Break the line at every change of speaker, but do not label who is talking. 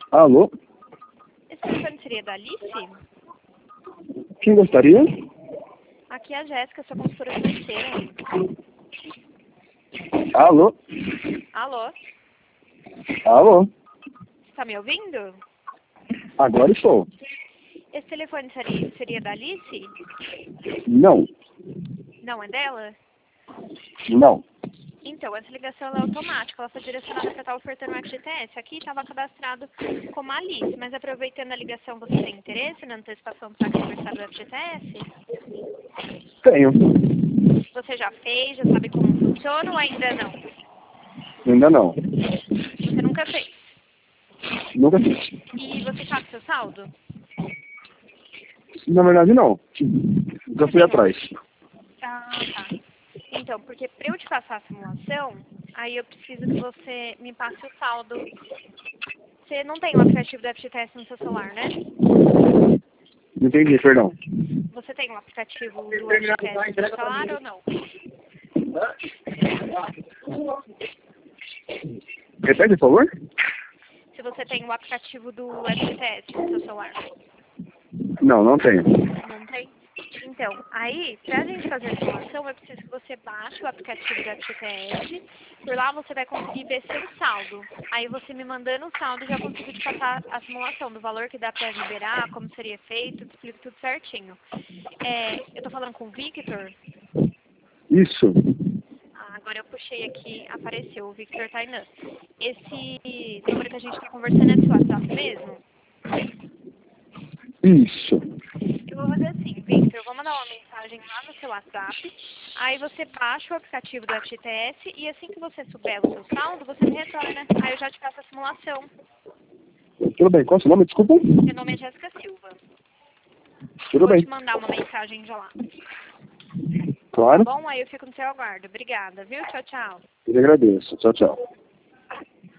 Alô?
Esse telefone seria da Alice?
Quem gostaria?
Aqui é a Jéssica, sua consultora financeira.
Alô?
Alô?
Alô?
Está me ouvindo?
Agora estou.
Esse telefone seria da Alice?
Não.
Não é dela?
Não.
Então, essa ligação ela é automática, ela foi direcionada para estar ofertando o FGTS. Aqui estava cadastrado como Alice, mas aproveitando a ligação, você tem interesse na antecipação do saque aniversário do FGTS?
Tenho.
Você já fez, já sabe como funciona ou ainda não?
Ainda não.
Você nunca fez.
Nunca fiz.
E você sabe seu saldo?
Na verdade, não. Já fui atrás.
Ah, tá. Então, porque para eu te passar a simulação, aí eu preciso que você me passe o saldo. Você não tem o aplicativo do FGTS no seu celular, né?
Entendi, perdão.
Você tem o aplicativo do FGTS no seu celular ou não?
Repete, por favor?
Se você tem o aplicativo do FGTS no seu celular.
Não, não tenho.
Não tem? Então, aí, pra gente fazer a simulação, eu preciso que você baixe o aplicativo do FGTS. Por lá você vai conseguir ver seu saldo. Aí você me mandando o saldo, eu já consigo te passar a simulação do valor que dá pra liberar, como seria feito, te explico tudo certinho. Eu tô falando com o Victor.
Isso.
Agora eu puxei aqui, apareceu o Victor Tainan. Esse número que a gente tá conversando é do seu WhatsApp mesmo?
Isso.
Eu vou fazer assim, Victor, eu vou mandar uma mensagem lá no seu WhatsApp, aí você baixa o aplicativo do FGTS e assim que você souber o seu saldo, você me retorna. Aí eu já te faço a simulação.
Tudo bem. Qual é o seu nome? Desculpa.
Meu nome é Jéssica Silva.
Tudo
Vou
bem.
te mandar uma mensagem já lá.
Claro.
Tá bom? Aí eu fico no seu aguardo. Obrigada, viu? Tchau, tchau.
Eu agradeço. Tchau, tchau.